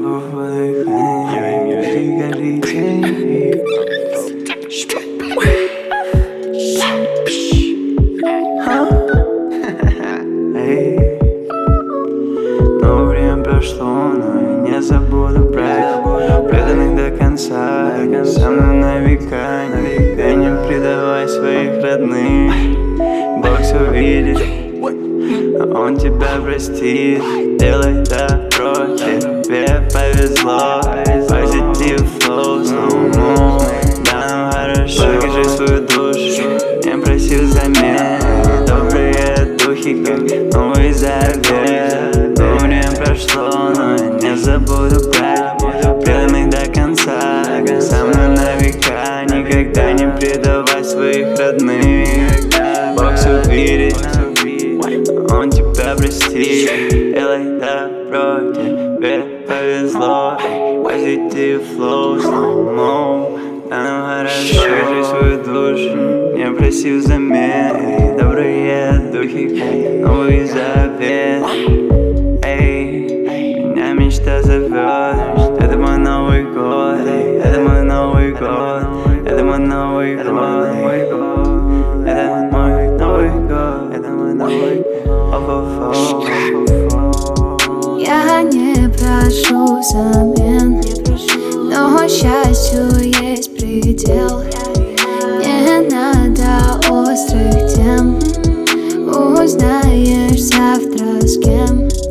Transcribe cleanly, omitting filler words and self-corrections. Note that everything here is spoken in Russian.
Но время прошло, но я не забуду проект, преданных до конца, со мной на века. Никогда не предавай своих родных. Бог все видит, Он тебя простит. Делай добро, тебе повезло. Позитив, флоу, slow-mo. Да, нам хорошо, покажи свою душу, не проси взамен. Добрые духи, как Новый Завет. Но время прошло, но я не забуду брать, преданных до конца, со мной на века. Никогда не предавай своих родных. Бог все видит, Он тебя простит. Делай добро, тебе повезло. Позитив, флоу, slow-mo. Да, нам хорошо, покажи свою душу, не проси взамен. Добрые духи, как Новый Завет. Меня мечта зовет. Это мой Новый год, это мой Новый год, это мой Новый год, это мой Новый год, это мой Новый год. Я не прошу взамен, но счастью есть предел. Не надо острых тем, узнаешь завтра с кем.